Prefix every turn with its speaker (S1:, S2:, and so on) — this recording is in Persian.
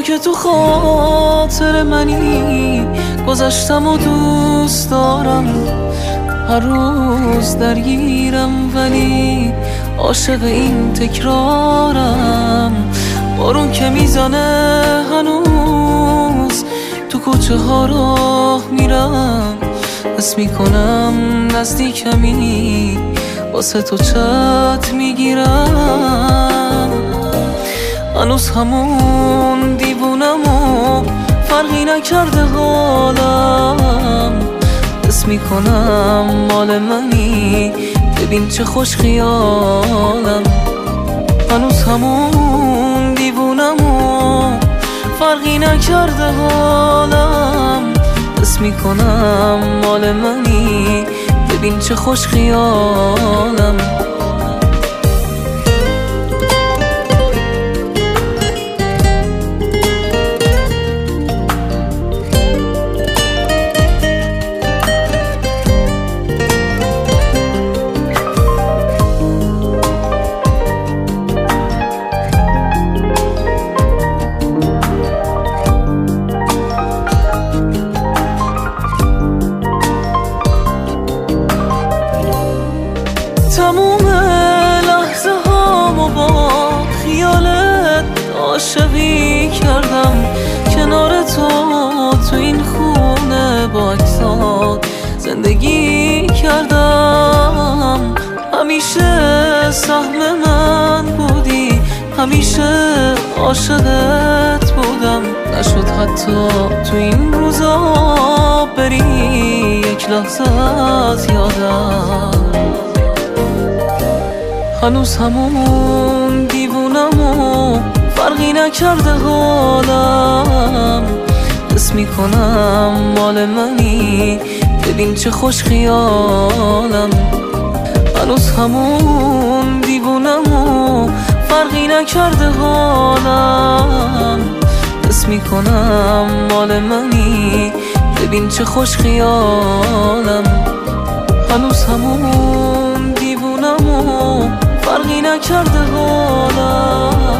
S1: تو که تو خاطر منی، گذشتم و دوست دارم، هر روز درگیرم ولی عاشق این تکرارم. بارون که میزنه هنوز تو کوچه ها راه میرم، حس میکنم نزدیکمی، واسه تو چت میگیرم. هنوز همون دیوونم و فرقی نکرده حالم، حس میکنم مال منی، ببین چه خوش خیالم. هنوز همون دیوونم و فرقی نکرده حالم، حس میکنم مال منی، ببین چه خوش خیالم. تموم لحظه هامو با خیالت عاشقی کردم، کنار تو این خونه با عکسات زندگی کردم. همیشه سهم من بودی، همیشه عاشقت بودم، نشد حتی تو این روزا بری یک لحظه از یادم. هنوز همون دیوونم و فرقی نکرده حالم، حس میکنم مال منی، ببین چه خوش خیالم. هنوز همون دیوونم و فرقی نکرده حالم، حس میکنم مال منی، ببین چه خوش خیالم. هنوز همون دیوونم و فرقی نکرده حالم،